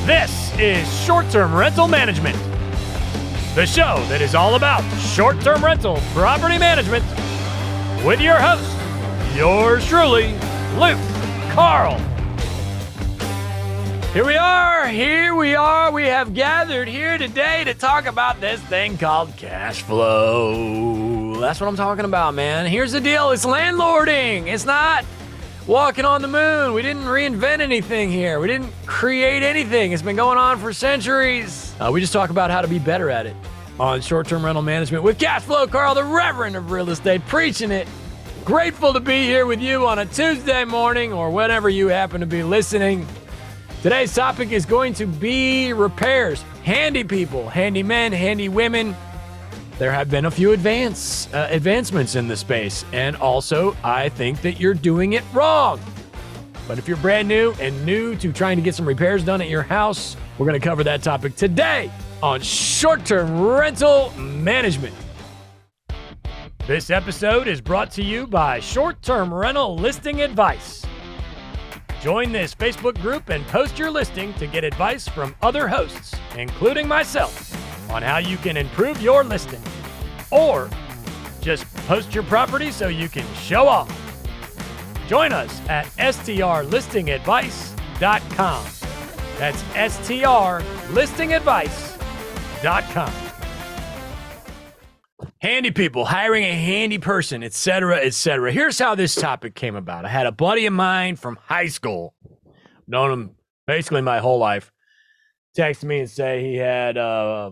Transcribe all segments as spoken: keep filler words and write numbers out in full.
This is Short-Term Rental Management, the show that is all about short-term rental property management with your host, yours truly, Luke Carl. Here we are, here we are. We have gathered here today to talk about this thing called cash flow. That's what I'm talking about, man. Here's the deal. It's landlording. It's not walking on the moon. We didn't reinvent anything here. We didn't create anything. It's been going on for centuries. Uh, we just talk about how to be better at it on short-term rental management with Cash Flow Carl, the Reverend of Real Estate, preaching it. Grateful to be here with you on a Tuesday morning or whenever you happen to be listening. Today's topic is going to be repairs. Handy people, handy men, handy women. There have been a few advance uh, advancements in the space, and also I think that you're doing it wrong. But if you're brand new and new to trying to get some repairs done at your house, we're going to cover that topic today on short-term rental management. This episode is brought to you by Short-Term Rental Listing Advice. Join this Facebook group and post your listing to get advice from other hosts, including myself, on how you can improve your listing, or just post your property so you can show off. Join us at S T R listing advice dot com. That's S T R listing advice dot com. Handy people, hiring a handy person, et cetera, et cetera. Here's how this topic came about. I had a buddy of mine from high school, known him basically my whole life, text me and say he had a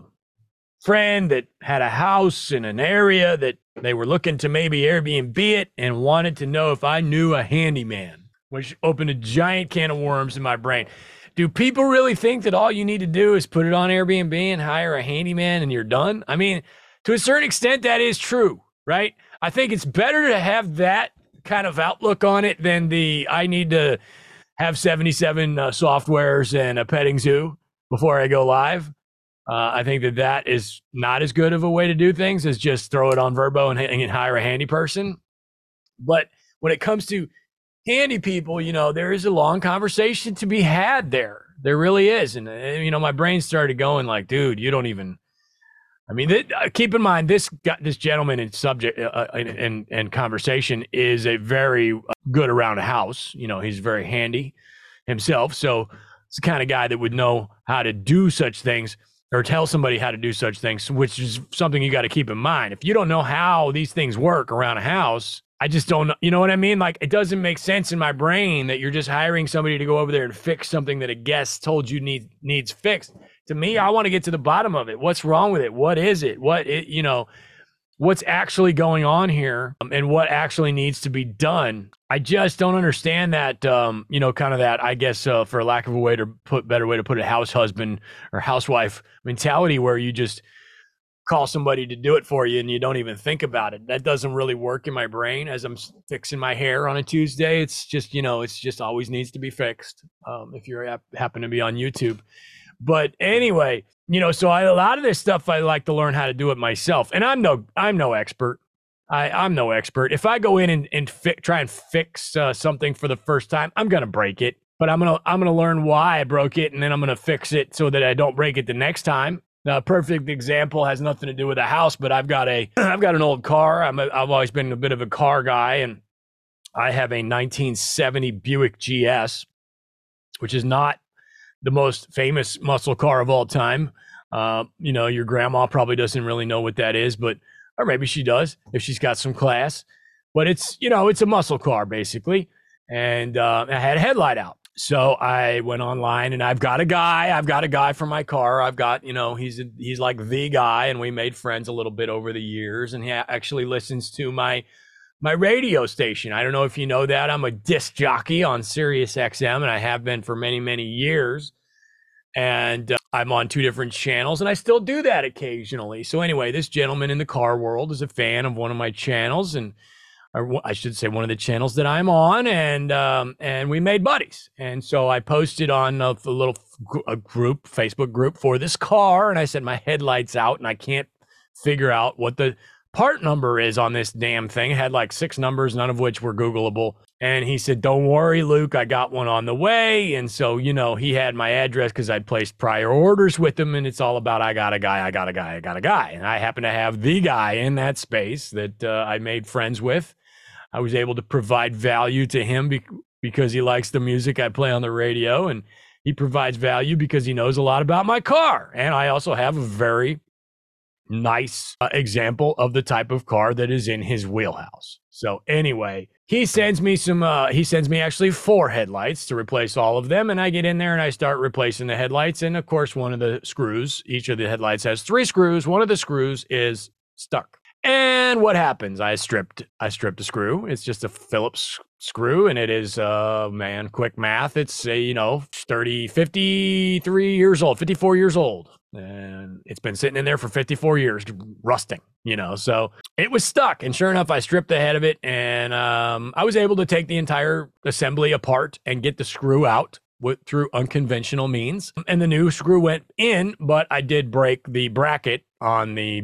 friend that had a house in an area that they were looking to maybe Airbnb it and wanted to know if I knew a handyman, which opened a giant can of worms in my brain. Do people really think that all you need to do is put it on Airbnb and hire a handyman and you're done? I mean, to a certain extent, that is true, right? I think it's better to have that kind of outlook on it than the I need to have seventy-seven uh, softwares and a petting zoo before I go live. Uh, I think that that is not as good of a way to do things as just throw it on Verbo and, and hire a handy person. But when it comes to handy people, you know, there is a long conversation to be had there. There really is. And, uh, you know, my brain started going like, dude, you don't even, I mean, th- uh, keep in mind, this this gentleman in subject uh, and, and conversation is a very good around a house. You know, he's very handy himself. So it's the kind of guy that would know how to do such things, or tell somebody how to do such things, which is something you got to keep in mind. If you don't know how these things work around a house, I just don't know. You know what I mean? Like, it doesn't make sense in my brain that you're just hiring somebody to go over there and fix something that a guest told you need, needs fixed. To me, I want to get to the bottom of it. What's wrong with it? What is it? What, it, you know, what's actually going on here, um, and what actually needs to be done. I just don't understand that, um, you know, kind of that, I guess, uh, for lack of a way to put, better way to put it, house husband or housewife mentality where you just call somebody to do it for you and you don't even think about it. That doesn't really work in my brain as I'm fixing my hair on a Tuesday. It's just, you know, it's just always needs to be fixed, um, if you happen to be on YouTube. But anyway, you know, so I, a lot of this stuff, I like to learn how to do it myself. And I'm no, I'm no expert. I, I'm no expert. If I go in and, and fi- try and fix uh, something for the first time, I'm going to break it, but I'm going to, I'm going to learn why I broke it. And then I'm going to fix it so that I don't break it the next time. The perfect example has nothing to do with a house, but I've got a, I've got an old car. I'm a, I've always been a bit of a car guy, and I have a nineteen seventy Buick G S, which is not the most famous muscle car of all time. Uh, you know, your grandma probably doesn't really know what that is, but, or maybe she does if she's got some class, but it's, you know, it's a muscle car basically. And uh, I had a headlight out. So I went online and I've got a guy, I've got a guy for my car. I've got, you know, he's, a, he's like the guy, and we made friends a little bit over the years, and he actually listens to my, my radio station. I don't know if you know that. I'm a disc jockey on Sirius X M, and I have been for many, many years. And uh, I'm on two different channels, and I still do that occasionally. So anyway, this gentleman in the car world is a fan of one of my channels, and or I should say one of the channels that I'm on, and um, and we made buddies. And so I posted on a, a little a group, Facebook group for this car, and I said my headlight's out, and I can't figure out what the part number is on this damn thing. It had like six numbers, none of which were Googleable. And he said, don't worry, Luke, I got one on the way. And so, you know, he had my address because I'd placed prior orders with him. And it's all about, I got a guy, I got a guy, I got a guy. And I happen to have the guy in that space that uh, I made friends with. I was able to provide value to him be- because he likes the music I play on the radio. And he provides value because he knows a lot about my car. And I also have a very nice uh, example of the type of car that is in his wheelhouse. So anyway, he sends me some, uh, he sends me actually four headlights to replace all of them. And I get in there and I start replacing the headlights. And of course, one of the screws, each of the headlights has three screws. One of the screws is stuck. And what happens? I stripped, I stripped a screw. It's just a Phillips screw. And it is, uh, man, quick math. It's, uh, you know, thirty, fifty-three years old, fifty-four years old. And it's been sitting in there for fifty-four years, rusting, you know, so it was stuck. And sure enough, I stripped the head of it and um, I was able to take the entire assembly apart and get the screw out with, through unconventional means. And the new screw went in, but I did break the bracket on the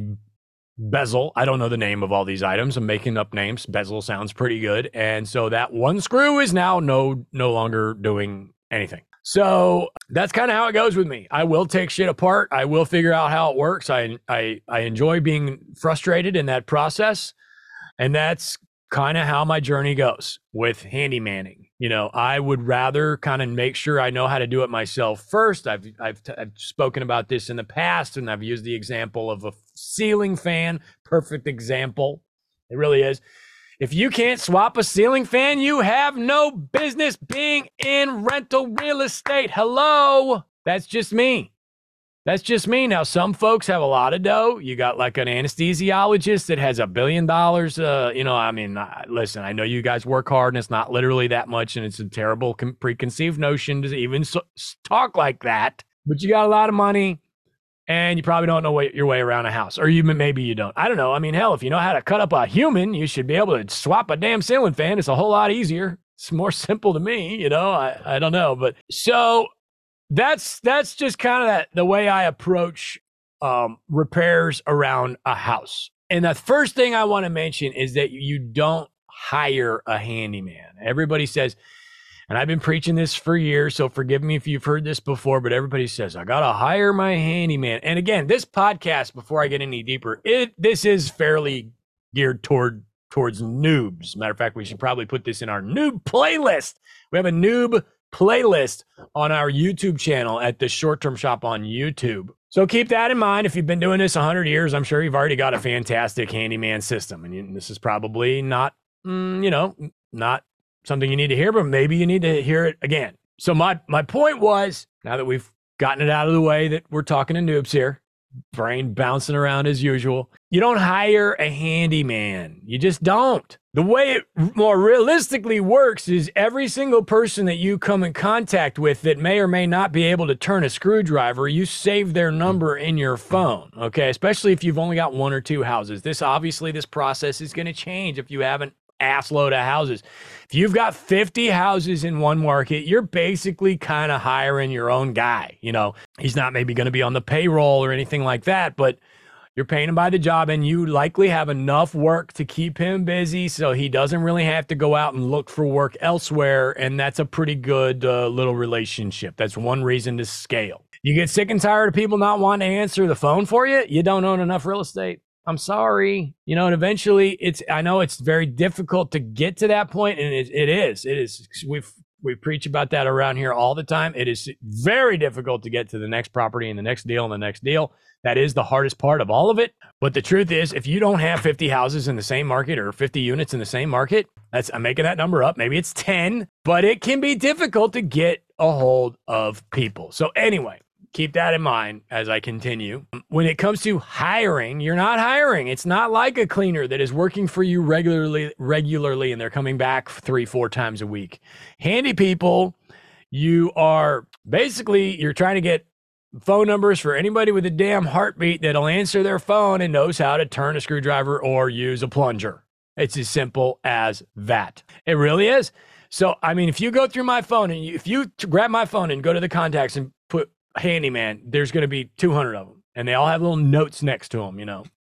bezel. I don't know the name of all these items. I'm making up names. Bezel sounds pretty good. And so that one screw is now no, no longer doing anything. So that's kind of how it goes with me. I will take shit apart. I will figure out how it works. I I I enjoy being frustrated in that process. And that's kind of how my journey goes with handymanning. You know, I would rather kind of make sure I know how to do it myself first. I've I've, t- I've spoken about this in the past, and I've used the example of a ceiling fan. Perfect example. It really is. If you can't swap a ceiling fan, you have no business being in rental real estate. Hello. That's just me. That's just me. Now, some folks have a lot of dough. You got like an anesthesiologist that has a billion dollars. Uh, you know, I mean, uh, listen, I know you guys work hard and it's not literally that much. And it's a terrible com- preconceived notion to even so- talk like that. But you got a lot of money. And you probably don't know your way around a house, or you maybe you don't. I don't know. I mean, hell, if you know how to cut up a human, you should be able to swap a damn ceiling fan. It's a whole lot easier. It's more simple to me, you know. I, I don't know, but so that's that's just kind of that the way I approach um, repairs around a house. And the first thing I want to mention is that you don't hire a handyman. Everybody says. And I've been preaching this for years, so forgive me if you've heard this before, but everybody says, I got to hire my handyman. And again, this podcast, before I get any deeper, it this is fairly geared toward towards noobs. Matter of fact, we should probably put this in our noob playlist. We have a noob playlist on our YouTube channel at the Short Term Shop on YouTube. So keep that in mind. If you've been doing this one hundred years, I'm sure you've already got a fantastic handyman system. And you, this is probably not, mm, you know, not something you need to hear, but maybe you need to hear it again. So my my point was, now that we've gotten it out of the way that we're talking to noobs here, brain bouncing around as usual, you don't hire a handyman. You just don't. The way it more realistically works is every single person that you come in contact with that may or may not be able to turn a screwdriver, you save their number in your phone, okay? Especially if you've only got one or two houses. This obviously, this process is going to change if you haven't assload of houses. If you've got fifty houses in one market, you're basically kind of hiring your own guy. You know, he's not maybe going to be on the payroll or anything like that, but you're paying him by the job and you likely have enough work to keep him busy so he doesn't really have to go out and look for work elsewhere. And that's a pretty good uh, little relationship. That's one reason to scale. You get sick and tired of people not wanting to answer the phone for you, you don't own enough real estate. I'm sorry, you know, and eventually it's, I know it's very difficult to get to that point, and it, it is, it is, we've, we preach about that around here all the time. It is very difficult to get to the next property and the next deal and the next deal. That is the hardest part of all of it. But the truth is, if you don't have fifty houses in the same market or fifty units in the same market, that's, I'm making that number up. Maybe it's ten, but it can be difficult to get a hold of people. So anyway, keep that in mind as I continue. When it comes to hiring, you're not hiring. It's not like a cleaner that is working for you regularly, regularly, and they're coming back three, four times a week. Handy people, you are basically, you're trying to get phone numbers for anybody with a damn heartbeat that'll answer their phone and knows how to turn a screwdriver or use a plunger. It's as simple as that. It really is. So, I mean, if you go through my phone and you, if you grab my phone and go to the contacts and put handyman, there's going to be two hundred of them, and they all have little notes next to them, you know.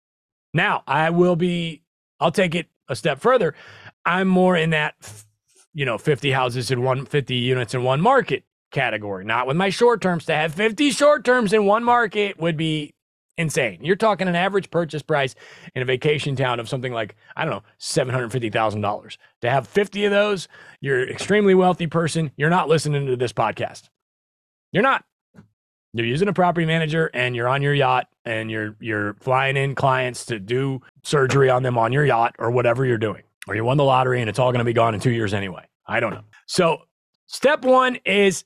Now, I will be, I'll take it a step further. I'm more in that, you know, fifty houses in one, fifty units in one market category, not with my short terms. To have fifty short terms in one market would be insane. You're talking an average purchase price in a vacation town of something like, I don't know, seven hundred fifty thousand dollars. To have fifty of those, you're an extremely wealthy person. You're not listening to this podcast. You're not. You're using a property manager and you're on your yacht and you're you're flying in clients to do surgery on them on your yacht or whatever you're doing. Or you won the lottery and it's all going to be gone in two years anyway. I don't know. So step one is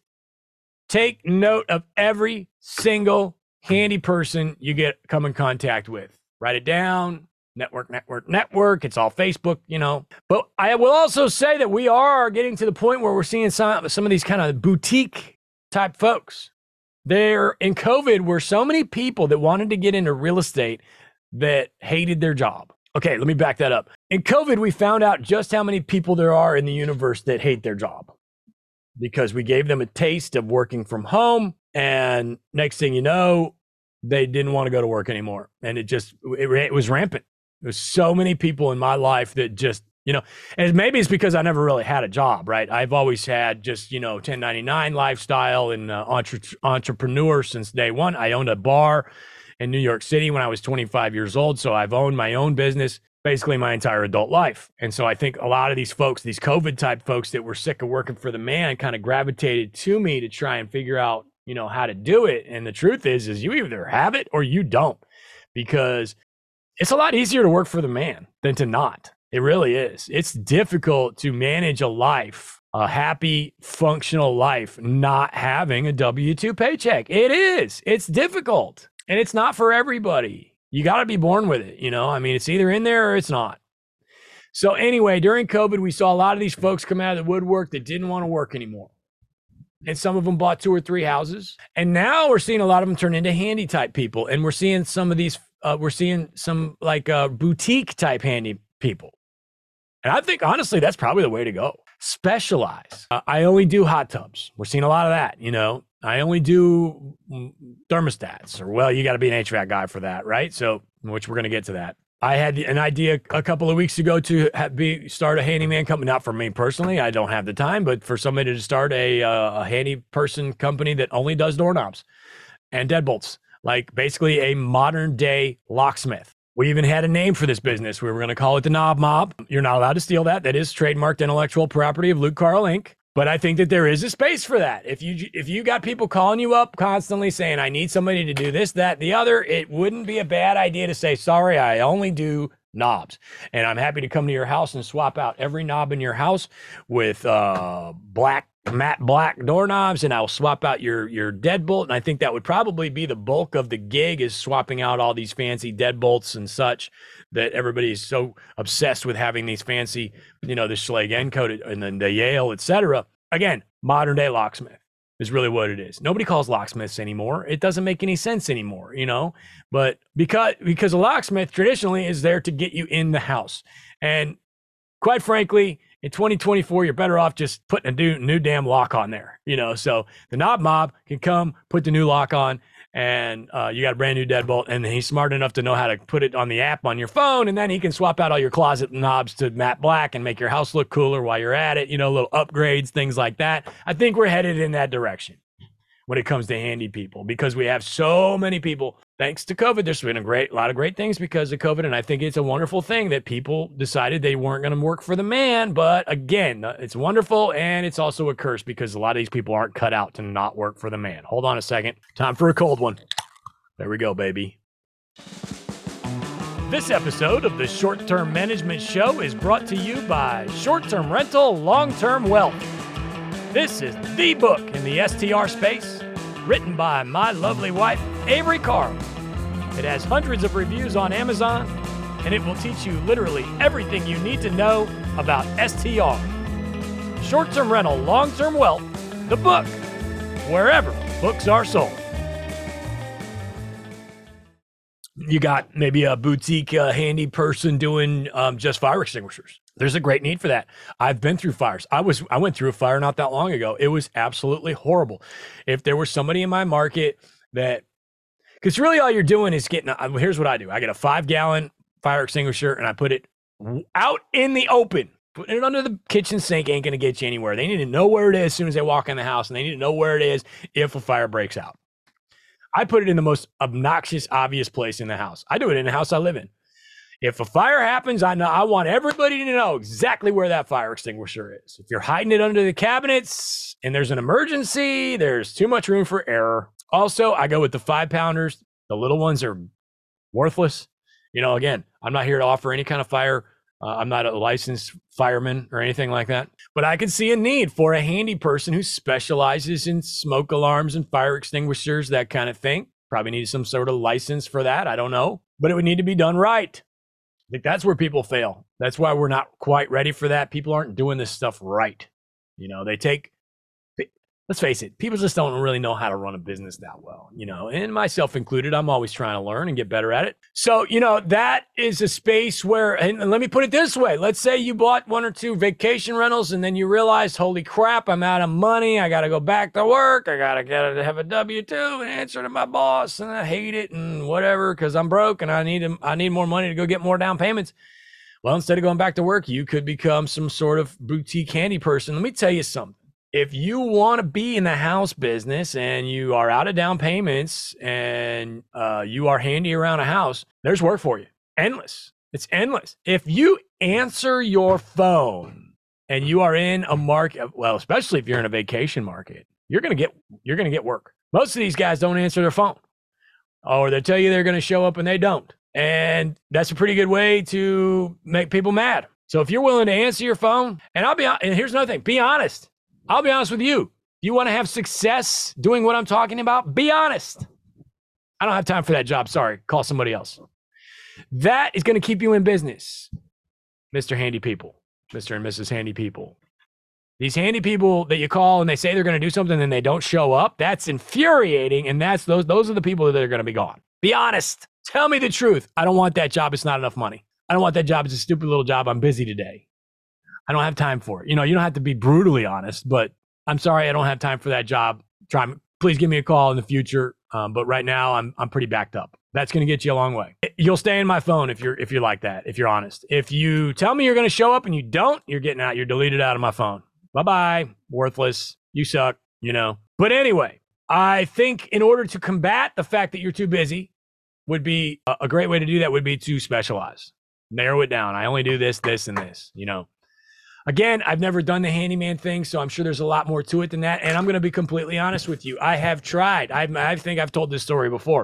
take note of every single handy person you get come in contact with. Write it down. Network, network, network. It's all Facebook, you know. But I will also say that we are getting to the point where we're seeing some, some of these kind of boutique type folks. There in COVID were so many people that wanted to get into real estate that hated their job. Okay, let me back that up. In COVID, we found out just how many people there are in the universe that hate their job because we gave them a taste of working from home. And next thing you know, they didn't want to go to work anymore. And it just, it, it was rampant. There's so many people in my life that just, you know, and maybe it's because I never really had a job, right? I've always had just, you know, ten ninety-nine lifestyle and uh, entre- entrepreneur since day one. I owned a bar in New York City when I was twenty-five years old. So I've owned my own business basically my entire adult life. And so I think a lot of these folks, these COVID type folks that were sick of working for the man kind of gravitated to me to try and figure out, you know, how to do it. And the truth is, is you either have it or you don't, because it's a lot easier to work for the man than to not. It really is. It's difficult to manage a life, a happy, functional life, not having a W two paycheck. It is. It's difficult. And it's not for everybody. You got to be born with it. You know, I mean, it's either in there or it's not. So anyway, during COVID, we saw a lot of these folks come out of the woodwork that didn't want to work anymore. And some of them bought two or three houses. And now we're seeing a lot of them turn into handy type people. And we're seeing some of these, uh, we're seeing some like uh, boutique type handy people. And I think, honestly, that's probably the way to go. Specialize. Uh, I only do hot tubs. We're seeing a lot of that, you know. I only do thermostats. Or, well, you got to be an H V A C guy for that, right? So, which we're going to get to that. I had an idea a couple of weeks ago to have, be start a handyman company. Not for me personally. I don't have the time. But for somebody to start a, uh, a handy person company that only does doorknobs and deadbolts. Like basically a modern day locksmith. We even had a name for this business. We were going to call it the Knob Mob. You're not allowed to steal that. That is trademarked intellectual property of Luke Carl Incorporated. But I think that there is a space for that. If you if you got people calling you up constantly saying, I need somebody to do this, that, the other, it wouldn't be a bad idea to say, sorry, I only do knobs. And I'm happy to come to your house and swap out every knob in your house with uh, black, matte black doorknobs, and I'll swap out your your deadbolt. And I think that would probably be the bulk of the gig, is swapping out all these fancy deadbolts and such that everybody is so obsessed with having these fancy, you know, the Schlage N-coated and then the Yale, et cetera. Again, modern day locksmith is really what it is. Nobody calls locksmiths anymore. It doesn't make any sense anymore, you know, but because, because a locksmith traditionally is there to get you in the house. And quite frankly, in twenty twenty-four, you're better off just putting a new, new damn lock on there, you know. So the Knob Mob can come, put the new lock on, and uh, you got a brand new deadbolt, and he's smart enough to know how to put it on the app on your phone, and then he can swap out all your closet knobs to matte black and make your house look cooler while you're at it, you know, little upgrades, things like that. I think we're headed in that direction when it comes to handy people, because we have so many people. Thanks to COVID, there's been a great a lot of great things because of COVID, and I think it's a wonderful thing that people decided they weren't going to work for the man. But again, it's wonderful, and it's also a curse because a lot of these people aren't cut out to not work for the man. Hold on a second. Time for a cold one. There we go, baby. This episode of the Short Term Management Show is brought to you by Short Term Rental, Long Term Wealth. This is the book in the S T R space, written by my lovely wife, Avery Carl. It has hundreds of reviews on Amazon, and it will teach you literally everything you need to know about S T R. Short-term rental, long-term wealth, the book, wherever books are sold. You got maybe a boutique uh, handy person doing um, just fire extinguishers. There's a great need for that. I've been through fires. I was I went through a fire not that long ago. It was absolutely horrible. If there was somebody in my market that, because really all you're doing is getting, a, here's what I do. I get a five gallon fire extinguisher and I put it out in the open. Putting it under the kitchen sink ain't going to get you anywhere. They need to know where it is as soon as they walk in the house, and they need to know where it is if a fire breaks out. I put it in the most obnoxious, obvious place in the house. I do it in the house I live in. If a fire happens, I know I want everybody to know exactly where that fire extinguisher is. If you're hiding it under the cabinets and there's an emergency, there's too much room for error. Also, I go with the five pounders. The little ones are worthless. You know, again, I'm not here to offer any kind of fire. Uh, I'm not a licensed fireman or anything like that, but I can see a need for a handy person who specializes in smoke alarms and fire extinguishers, that kind of thing. Probably need some sort of license for that. I don't know, but it would need to be done right. I think that's where people fail. That's why we're not quite ready for that. People aren't doing this stuff right. You know, they take, let's face it, people just don't really know how to run a business that well, you know, and myself included. I'm always trying to learn and get better at it. So, you know, that is a space where, and let me put it this way. Let's say you bought one or two vacation rentals and then you realize, holy crap, I'm out of money. I got to go back to work. I got to get to have a W two and answer to my boss, and I hate it and whatever, because I'm broke and I need, I need more money to go get more down payments. Well, instead of going back to work, you could become some sort of boutique handy person. Let me tell you something. If you want to be in the house business and you are out of down payments and uh, you are handy around a house, there's work for you. Endless. It's endless. If you answer your phone and you are in a market, well, especially if you're in a vacation market, you're going to get, you're going to get work. Most of these guys don't answer their phone, or they tell you they're going to show up and they don't. And that's a pretty good way to make people mad. So if you're willing to answer your phone, and I'll be, and here's another thing, be honest. I'll be honest with you. You want to have success doing what I'm talking about? Be honest. I don't have time for that job. Sorry. Call somebody else. That is going to keep you in business, Mister Handy People, Mister and Missus Handy People. These handy people that you call and they say they're going to do something and they don't show up, that's infuriating. And that's those, those are the people that are going to be gone. Be honest. Tell me the truth. I don't want that job. It's not enough money. I don't want that job. It's a stupid little job. I'm busy today. I don't have time for it. You know, you don't have to be brutally honest, but I'm sorry, I don't have time for that job. Try, please give me a call in the future. Um, but right now, I'm I'm pretty backed up. That's going to get you a long way. You'll stay in my phone if you're if you're like that. If you're honest. If you tell me you're going to show up and you don't, you're getting out. You're deleted out of my phone. Bye bye. Worthless. You suck. You know. But anyway, I think in order to combat the fact that you're too busy, would be a, a great way to do that. Would be to specialize, narrow it down. I only do this, this, and this. You know. Again, I've never done the handyman thing, so I'm sure there's a lot more to it than that. And I'm going to be completely honest with you. I have tried. I've, I think I've told this story before.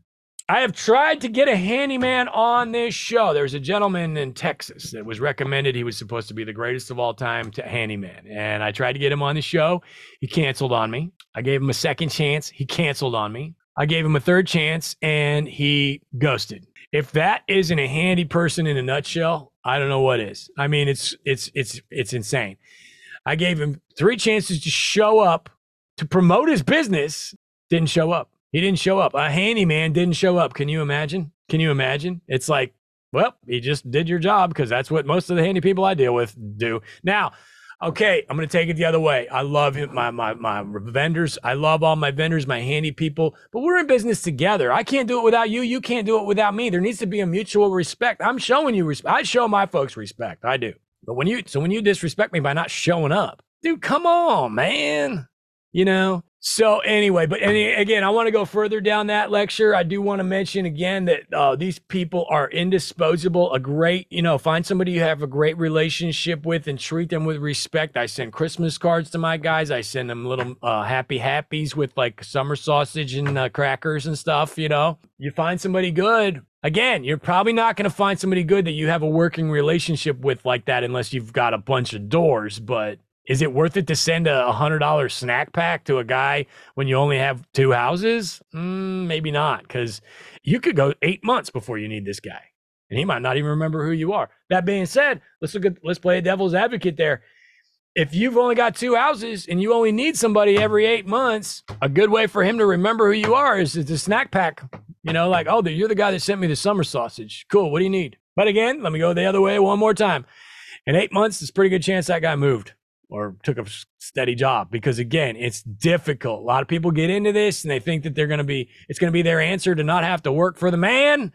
I have tried to get a handyman on this show. There's a gentleman in Texas that was recommended. He was supposed to be the greatest of all time to handyman. And I tried to get him on the show. He canceled on me. I gave him a second chance. He canceled on me. I gave him a third chance, and he ghosted. If that isn't a handy person in a nutshell, I don't know what is. I mean, it's it's it's it's insane. I gave him three chances to show up to promote his business. Didn't show up. He didn't show up. A handyman didn't show up. Can you imagine? Can you imagine? It's like, well, he just did your job, because that's what most of the handy people I deal with do. Now, okay, I'm going to take it the other way. I love him, my, my, my vendors. I love all my vendors, my handy people, but we're in business together. I can't do it without you. You can't do it without me. There needs to be a mutual respect. I'm showing you respect. I show my folks respect. I do. But when you, so when you disrespect me by not showing up, dude, come on, man. You know? So anyway, but any, again, I want to go further down that lecture. I do want to mention again that uh, these people are indisposable. A great, you know, find somebody you have a great relationship with and treat them with respect. I send Christmas cards to my guys. I send them little uh, happy happies with like summer sausage and uh, crackers and stuff, you know. You find somebody good. Again, you're probably not going to find somebody good that you have a working relationship with like that unless you've got a bunch of doors, but is it worth it to send a one hundred dollars snack pack to a guy when you only have two houses? Mm, maybe not, because you could go eight months before you need this guy, and he might not even remember who you are. That being said, let's look at, let's play a devil's advocate there. If you've only got two houses and you only need somebody every eight months, a good way for him to remember who you are is the snack pack. You know, like, oh, you're the guy that sent me the summer sausage. Cool, what do you need? But again, let me go the other way one more time. In eight months, there's a pretty good chance that guy moved or took a steady job, because again, it's difficult. A lot of people get into this and they think that they're going to be, it's going to be their answer to not have to work for the man.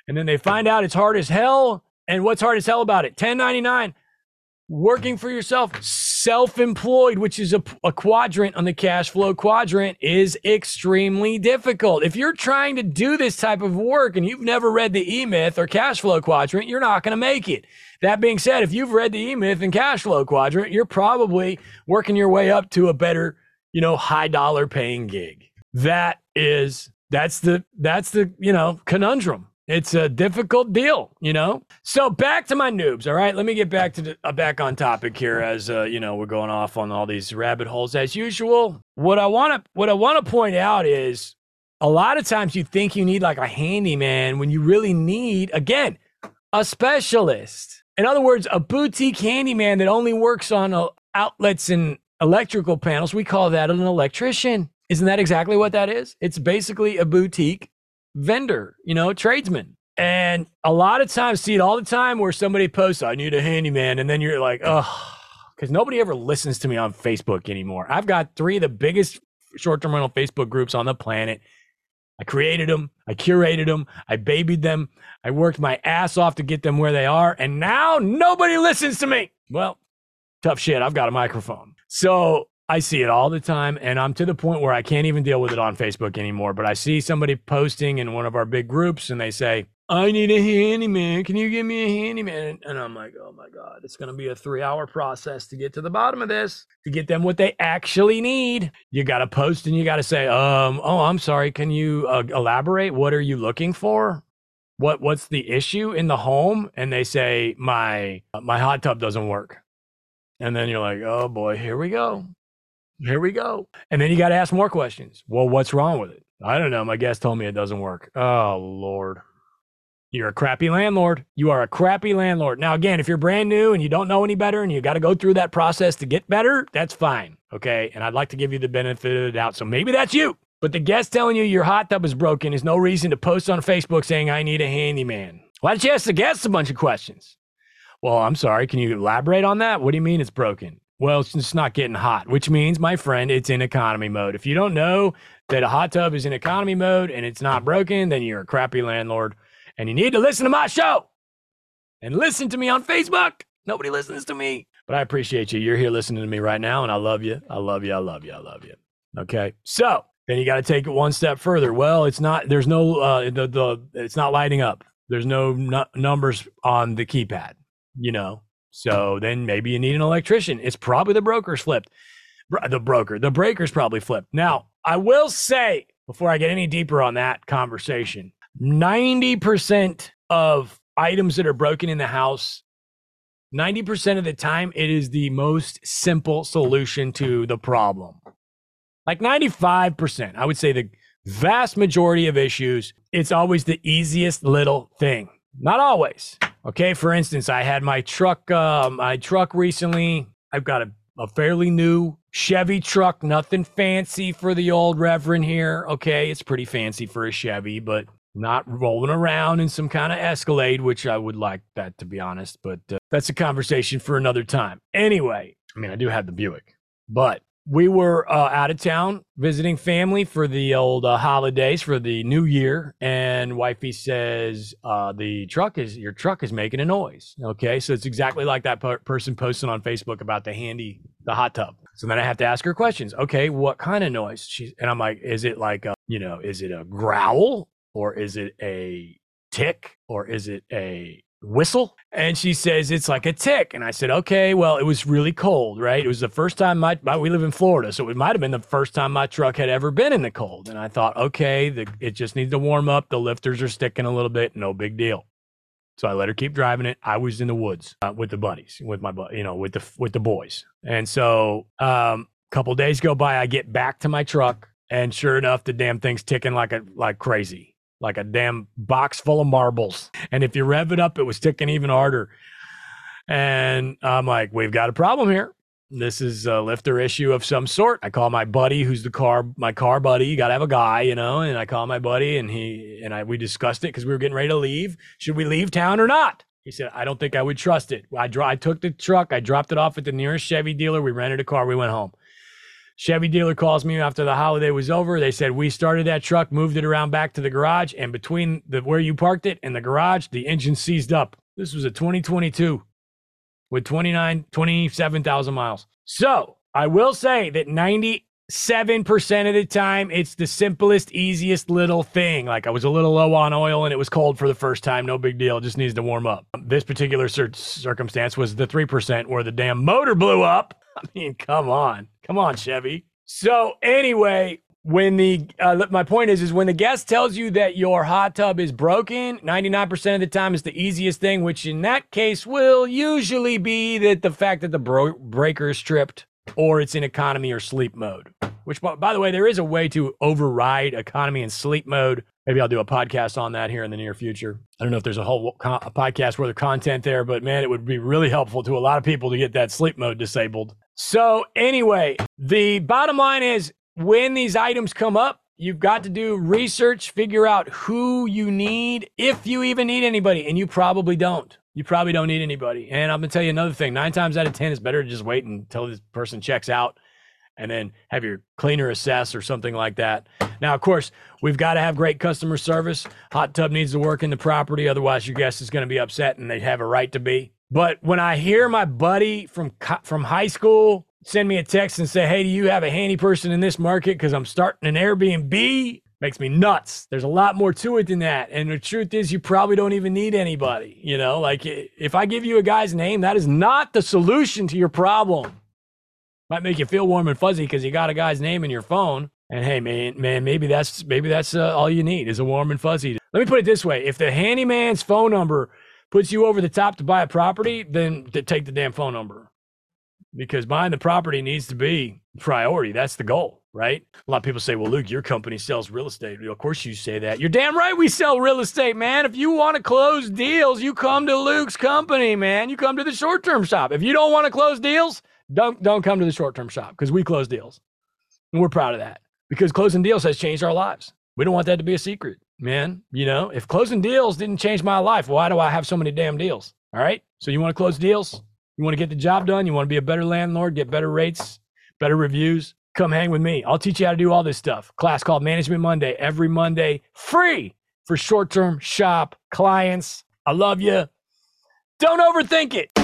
And then they find out it's hard as hell. And what's hard as hell about it? ten ninety-nine, working for yourself, self-employed, which is a, a quadrant on the cash flow quadrant, is extremely difficult. If you're trying to do this type of work and you've never read the E-Myth or cash flow quadrant, you're not going to make it. That being said, if you've read the E-Myth and cash flow quadrant, you're probably working your way up to a better, you know, high dollar paying gig. That is, that's the, that's the, you know, conundrum. It's a difficult deal, you know? So back to my noobs, all right? Let me get back to the, uh, back on topic here as, uh, you know, we're going off on all these rabbit holes as usual. What I want to what I want to point out is a lot of times you think you need like a handyman when you really need, again, a specialist. In other words, a boutique handyman that only works on uh, outlets and electrical panels. We call that an electrician. Isn't that exactly what that is? It's basically a boutique vendor, you know, tradesman. And a lot of times, see it all the time where somebody posts, I need a handyman. And then you're like, oh, because nobody ever listens to me on Facebook anymore. I've got three of the biggest short-term rental Facebook groups on the planet. I created them. I curated them. I babied them. I worked my ass off to get them where they are. And now nobody listens to me. Well, tough shit. I've got a microphone. So I see it all the time, and I'm to the point where I can't even deal with it on Facebook anymore. But I see somebody posting in one of our big groups, and they say, I need a handyman. Can you give me a handyman? And I'm like, oh, my God, it's going to be a three-hour process to get to the bottom of this, to get them what they actually need. You got to post, and you got to say, um, oh, I'm sorry. Can you uh, elaborate? What are you looking for? What What's the issue in the home? And they say, my my hot tub doesn't work. And then you're like, oh, boy, here we go. Here we go. And then you got to ask more questions. Well, what's wrong with it? I don't know. My guest told me it doesn't work. Oh, Lord. You're a crappy landlord. You are a crappy landlord. Now, again, if you're brand new and you don't know any better and you got to go through that process to get better, that's fine. Okay. And I'd like to give you the benefit of the doubt. So maybe that's you. But the guest telling you your hot tub is broken is no reason to post on Facebook saying, I need a handyman. Why don't you ask the guest a bunch of questions? Well, I'm sorry. Can you elaborate on that? What do you mean it's broken? Well, it's just not getting hot, which means, my friend, it's in economy mode. If you don't know that a hot tub is in economy mode and it's not broken, then you're a crappy landlord. And you need to listen to my show and listen to me on Facebook. Nobody listens to me. But I appreciate you. You're here listening to me right now, and I love you. I love you. I love you. I love you. Okay. So then you got to take it one step further. Well, it's not, there's no, uh, the, the, it's not lighting up. There's no n- numbers on the keypad, you know. So then maybe you need an electrician. It's probably the broker's flipped. The broker, the breaker's probably flipped. Now, I will say, before I get any deeper on that conversation, ninety percent of items that are broken in the house, ninety percent of the time, it is the most simple solution to the problem. Like ninety-five percent, I would say the vast majority of issues, it's always the easiest little thing. Not always. Okay, for instance, I had my truck, uh, my truck recently. I've got a, a fairly new Chevy truck, nothing fancy for the old Reverend here. Okay, it's pretty fancy for a Chevy, but not rolling around in some kind of Escalade, which I would like that, to be honest. But uh, that's a conversation for another time. Anyway, I mean, I do have the Buick, but we were uh, out of town visiting family for the old uh, holidays, for the new year. And wifey says, uh, the truck is, your truck is making a noise. Okay. So it's exactly like that per- person posting on Facebook about the handy, the hot tub. So then I have to ask her questions. Okay. What kind of noise? She's, and I'm like, is it like, a, you know, is it a growl, or is it a tick, or is it a whistle? And she says it's like a tick. And I said, okay, well, it was really cold, right? It was the first time my, my we live in Florida, so it might have been the first time my truck had ever been in the cold. And I thought, okay, the, it just needs to warm up. The lifters are sticking a little bit, no big deal. So I let her keep driving it. I was in the woods uh, with the buddies, with my, you know, with the with the boys. And so um, a couple days go by, I get back to my truck, and sure enough, the damn thing's ticking like a like crazy. Like a damn box full of marbles. And if you rev it up, it was ticking even harder. And I'm like, we've got a problem here. This is a lifter issue of some sort. I call my buddy, who's the car, my car buddy. You got to have a guy, you know, and I call my buddy, and he, and I, we discussed it because we were getting ready to leave. Should we leave town or not? He said, I don't think I would trust it. I, dro- I took the truck. I dropped it off at the nearest Chevy dealer. We rented a car. We went home. Chevy dealer calls me after the holiday was over. They said, we started that truck, moved it around back to the garage, and between the where you parked it and the garage, the engine seized up. This was a twenty twenty-two with twenty-nine, twenty-seven thousand miles. So I will say that ninety-seven percent of the time, it's the simplest, easiest little thing. Like I was a little low on oil and it was cold for the first time. No big deal. It just needs to warm up. This particular cir- circumstance was the three percent where the damn motor blew up. I mean, come on. Come on, Chevy. So anyway, when the, uh, my point is, is when the guest tells you that your hot tub is broken, ninety-nine percent of the time is the easiest thing, which in that case will usually be that the fact that the bro- breaker is tripped or it's in economy or sleep mode, which by the way, there is a way to override economy and sleep mode. Maybe I'll do a podcast on that here in the near future. I don't know if there's a whole co- a podcast worth of content there, but man, it would be really helpful to a lot of people to get that sleep mode disabled. So anyway, the bottom line is when these items come up, you've got to do research, figure out who you need, if you even need anybody, and you probably don't. You probably don't need anybody. And I'm going to tell you another thing. Nine times out of ten, it's better to just wait until this person checks out and then have your cleaner assess or something like that. Now, of course, we've got to have great customer service. Hot tub needs to work in the property. Otherwise, your guest is going to be upset, and they have a right to be. But when I hear my buddy from from high school send me a text and say, hey, do you have a handy person in this market? Because I'm starting an Airbnb. Makes me nuts. There's a lot more to it than that. And the truth is, you probably don't even need anybody. You know, like if I give you a guy's name, that is not the solution to your problem. Might make you feel warm and fuzzy because you got a guy's name in your phone. And hey, man, man, maybe that's maybe that's uh, all you need is a warm and fuzzy. Let me put it this way. If the handyman's phone number puts you over the top to buy a property, then to take the damn phone number. Because buying the property needs to be priority. That's the goal, right? A lot of people say, well, Luke, your company sells real estate. Well, of course you say that. You're damn right we sell real estate, man. If you want to close deals, you come to Luke's company, man. You come to the short-term shop. If you don't want to close deals, don't, don't come to the short-term shop because we close deals. And we're proud of that because closing deals has changed our lives. We don't want that to be a secret, man. You know, if closing deals didn't change my life, why do I have so many damn deals? All right. So you want to close deals? You want to get the job done? You want to be a better landlord, get better rates, better reviews? Come hang with me. I'll teach you how to do all this stuff. Class called Management Monday, every Monday, free for short-term shop clients. I love you. Don't overthink it.